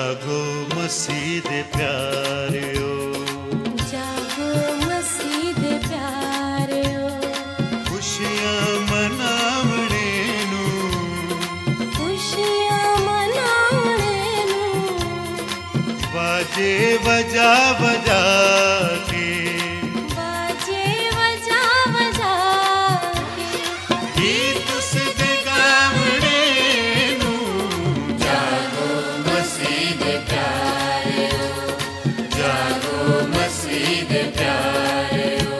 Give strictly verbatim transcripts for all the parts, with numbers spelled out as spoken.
जागो मसीह दे प्यारियो, जागो मसीह दे प्यारियो, खुशियां मनावणे नू, खुशियां मनावणे नू, बाजे बजा बजा के, बाजे बजा बजा के, गीत उस दे गावणे नू, जागो मसीह दे प्यारियो, जागो मसीह दे प्यारियो।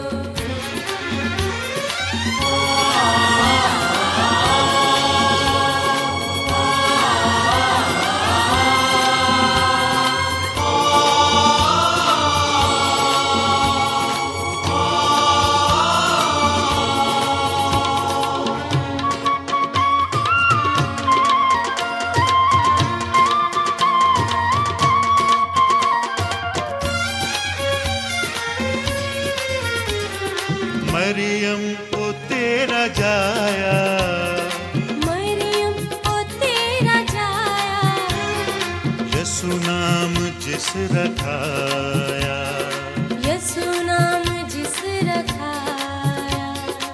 मरियम को तेरा जाया, मरियम को तेरा जाया, यसु नाम जिस रखाया, यसु नाम जिस रखाया,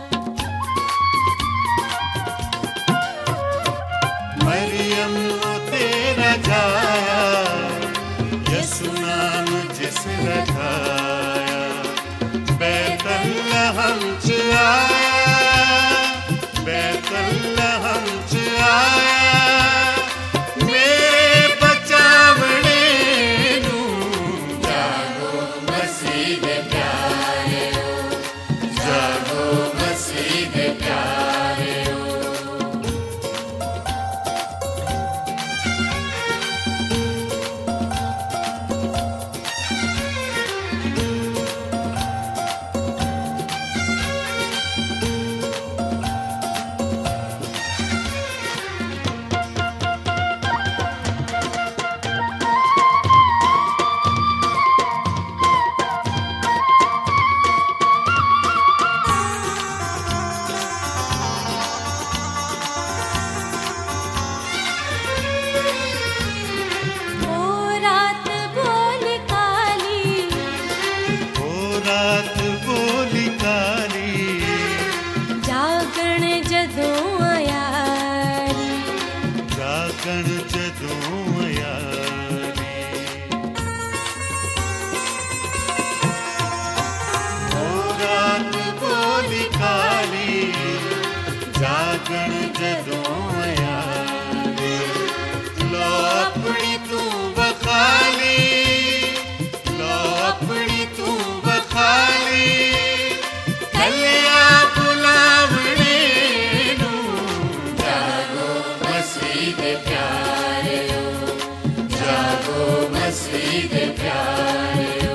मरियम को तेरा जाया, यसु नाम जिस रखाया, बैतलहम च आया, बैतलहम च आया, मेरे बचावणे नू, जागो मसीह दे प्यारियो, जागो मसीह दे प्यारियो। ओ रात बोली काली, ओ रात बोली काली, जागण जदों आया नी, जागण जदों आया नी, ओ रात बोली काली, जागण जदों आया नी, लो अपनी तू बखाली, लो अपनी तू बखाली, कलिया बुलावणे नू, जागो मसीह दे प्यारियो, जागो मसीह दे प्यारियो।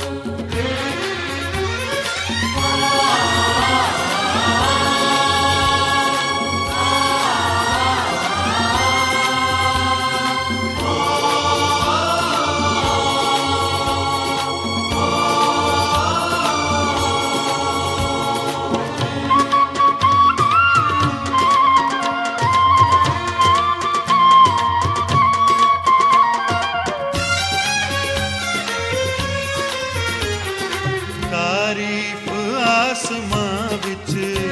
तारीफ आसमां विच,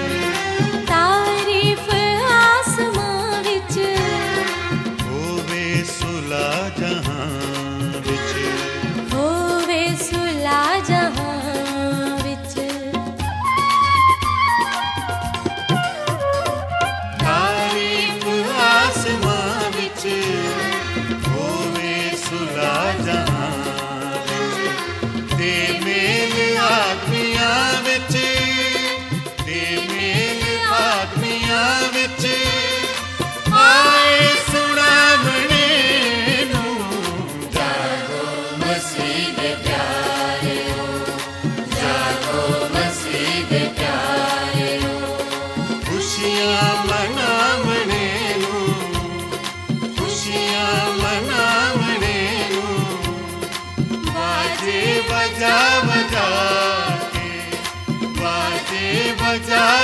तारीफ आसमां विच, होवे सुला जहां विच, होवे सुला जहां विच, तारीफ आसमां विच, होवे सुला जहां विच, ते मेल आदमियां विच, ते मेल आदमियां विच, आए सुनावणे नू, जागो मसीह दे प्यारियो, जागो मसीह दे प्यारियो, खुशियां मनावणे नू, खुशियां मनावणे नू, बाजे बजा बजा के, बाजे बजा